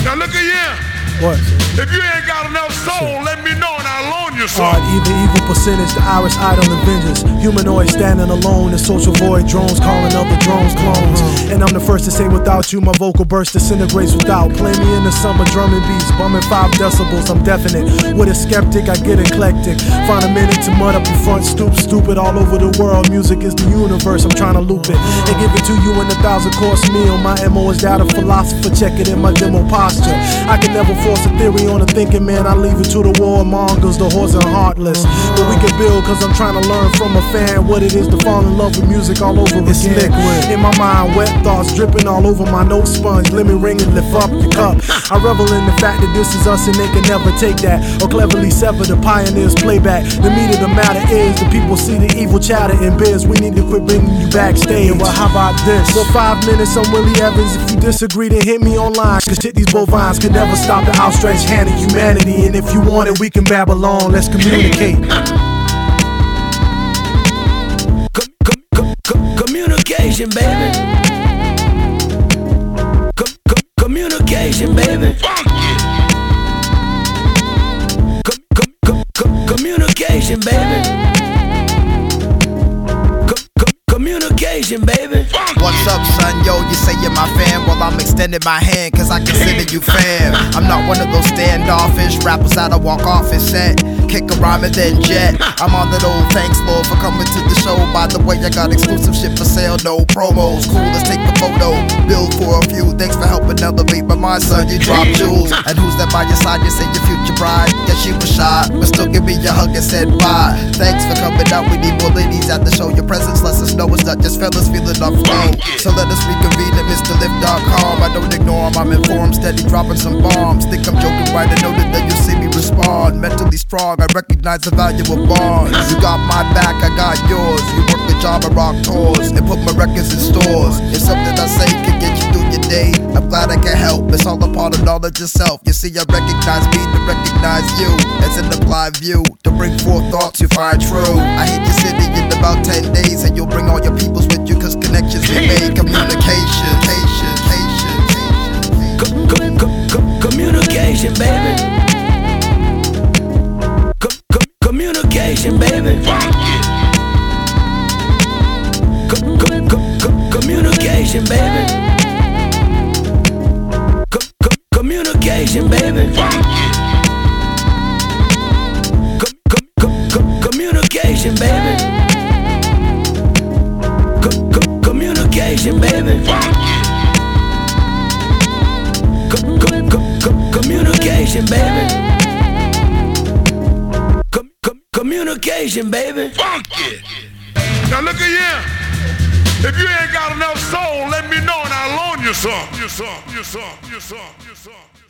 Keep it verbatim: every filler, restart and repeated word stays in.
Now look at here. What? If you ain't got enough soul, let me know and I'll loan you some. Alright, either evil percentage, the Iris idol and vengeance. Humanoid standing alone in social void, drones calling other drones clones. And I'm the first to say without you, my vocal burst disintegrates without. Play me in the summer drumming beats, bumming five decibels, I'm definite. With a skeptic, I get eclectic. Find a minute to mud up your front stoop, stupid all over the world. Music is the universe, I'm trying to loop it and give it to you in a thousand course meal. My M O is that of philosopher, check it in my demo posture. I can never force a theory on a thinking man, I leave it to the warmongers, the whores and heartless. But we can build, cause I'm trying to learn from a fan what it is to fall in love with music all over it's again. Liquid. In my mind, wet thoughts dripping all over my note sponge. Let me ring and lift up the cup. I revel in the fact that this is us and they can never take that or cleverly sever the pioneers playback. The meat of the matter is the people see the evil chatter in biz. We need to quit bringing you backstage. Well, how about this? For five minutes, I'm Willie Evans. If you disagree, then hit me online. Cause shit, these bovines can never stop the outstretched hand of humanity. And if you want it, we can babble on. Let's communicate. Com com com com communication, baby. Com com communication, baby. Com com com com communication, baby. Com com communication, baby. What's up, son? Yo, you say you're my fan. Well, I'm extending my hand, cause I consider you fam. I'm not one of those standoffish rappers that'll walk off his set, kick a rhyme and then jet. I'm on that old thanks, Lord, for coming to the show. By the way, I got exclusive shit for sale, no promos. Cool, let's take the photo, build for a few. Thanks for helping elevate my mind, son, you drop jewels. And who's that by your side? You say your future bride. Yeah, she was shy, but still give me your hug and said bye. Thanks for coming out, we need more ladies at the show. Your presence lets us know it's not just fellas feeling our flow. So let us reconvene at Mister Lift dot com. I don't ignore him, I'm informed, steady dropping some bombs. Think I'm joking, right? I know that then you'll see me respond. Mentally strong, I recognize the value of bonds. You got my back, I got yours. You work the job, I rock tours and put my records in stores. If something I say can get you through your day, I'm glad I can help. It's all a part of knowledge itself. You see, I recognize me to recognize you. It's an applied view to bring forth thoughts you find true. I hit your city in about ten days, and you'll bring all your peoples with you, cause connections we made. Communication, communication, com com com com communication, baby. Com com communication, baby. Com com com com communication, baby. Com com communication, baby. Com com com com communication, baby. Com com communication, baby. Com com com com communication, baby. Com com communication, baby. Funky. Now look at here. If you ain't got enough soul, let me know and I'll loan you some. You some. You some. You some. You some.